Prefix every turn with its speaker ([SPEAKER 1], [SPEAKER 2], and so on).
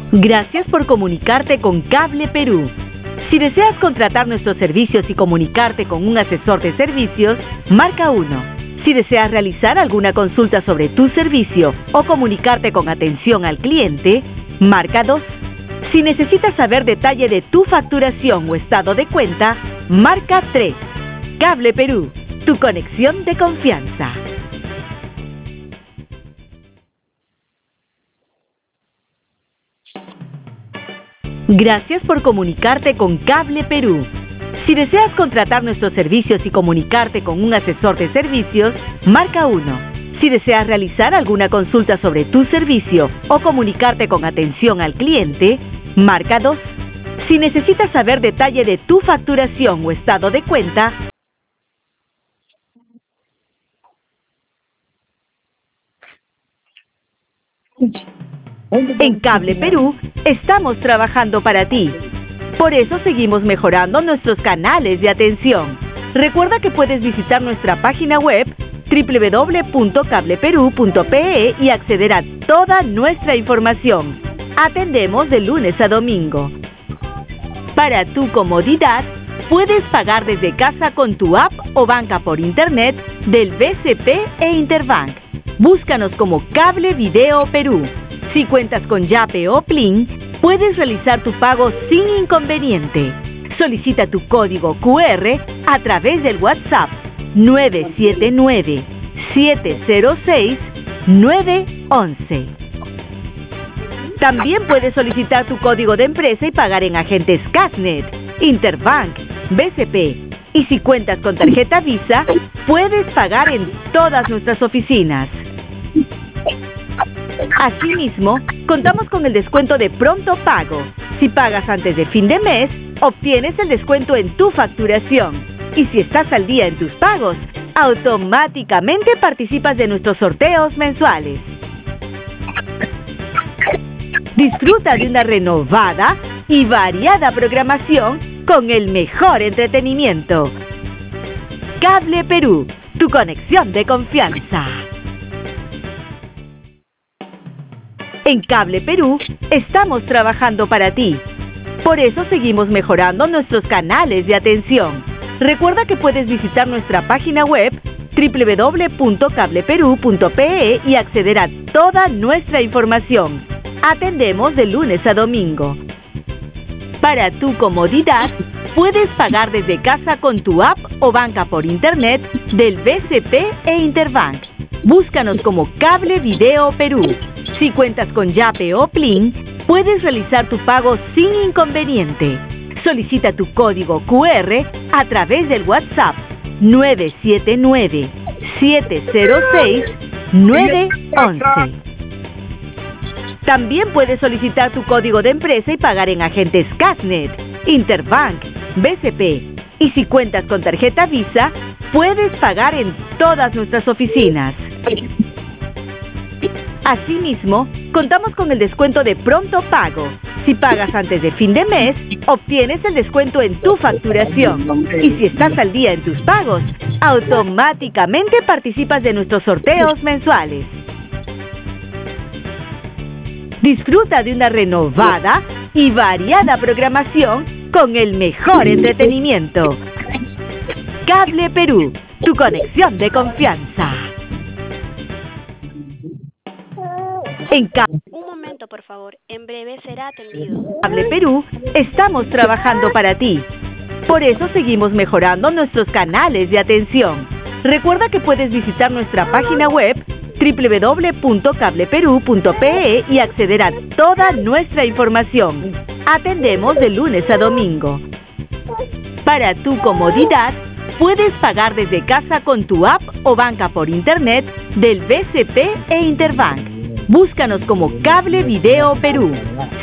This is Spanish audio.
[SPEAKER 1] Gracias por comunicarte con Cable Perú. Si deseas contratar nuestros servicios y comunicarte con un asesor de servicios, marca 1. Si deseas realizar alguna consulta sobre tu servicio o comunicarte con atención al cliente, marca 2. Si necesitas saber detalle de tu facturación o estado de cuenta, marca 3. Cable Perú, tu conexión de confianza. Gracias por comunicarte con Cable Perú. Si deseas contratar nuestros servicios y comunicarte con un asesor de servicios, marca 1. Si deseas realizar alguna consulta sobre tu servicio o comunicarte con atención al cliente, marca 2. Si necesitas saber detalle de tu facturación o estado de cuenta, en Cable Perú estamos trabajando para ti. Por eso seguimos mejorando nuestros canales de atención. Recuerda que puedes visitar nuestra página web www.cableperu.pe y acceder a toda nuestra información. Atendemos de lunes a domingo. Para tu comodidad, puedes pagar desde casa con tu app o banca por internet del BCP e Interbank. Búscanos como Cable Video Perú. Si cuentas con Yape o Plin, puedes realizar tu pago sin inconveniente. Solicita tu código QR a través del WhatsApp 979-706-911. También puedes solicitar tu código de empresa y pagar en agentes Casnet, Interbank, BCP. Y si cuentas con tarjeta Visa, puedes pagar en todas nuestras oficinas. Asimismo, contamos con el descuento de pronto pago. Si pagas antes de fin de mes, obtienes el descuento en tu facturación. Y si estás al día en tus pagos, automáticamente participas de nuestros sorteos mensuales. Disfruta de una renovada y variada programación con el mejor entretenimiento. Cable Perú, tu conexión de confianza. En Cable Perú estamos trabajando para ti. Por eso seguimos mejorando nuestros canales de atención. Recuerda que puedes visitar nuestra página web www.cableperu.pe y acceder a toda nuestra información. Atendemos de lunes a domingo. Para tu comodidad, puedes pagar desde casa con tu app o banca por internet del BCP e Interbank. Búscanos como Cable Video Perú. Si cuentas con Yape o Plin, puedes realizar tu pago sin inconveniente. Solicita tu código QR a través del WhatsApp 979-706-911. También puedes solicitar tu código de empresa y pagar en agentes Casnet, Interbank, BCP. Y si cuentas con tarjeta Visa, puedes pagar en todas nuestras oficinas. Asimismo, contamos con el descuento de pronto pago. Si pagas antes de fin de mes, obtienes el descuento en tu facturación. Y si estás al día en tus pagos, automáticamente participas de nuestros sorteos mensuales. Disfruta de una renovada y variada programación con el mejor entretenimiento. Cable Perú, tu conexión de confianza.
[SPEAKER 2] Un momento, por favor. En breve será atendido.
[SPEAKER 1] Cable Perú estamos trabajando para ti. Por eso seguimos mejorando nuestros canales de atención. Recuerda que puedes visitar nuestra página web www.cableperu.pe y acceder a toda nuestra información. Atendemos de lunes a domingo. Para tu comodidad, puedes pagar desde casa con tu app o banca por internet del BCP e Interbank. Búscanos como Cable Video Perú.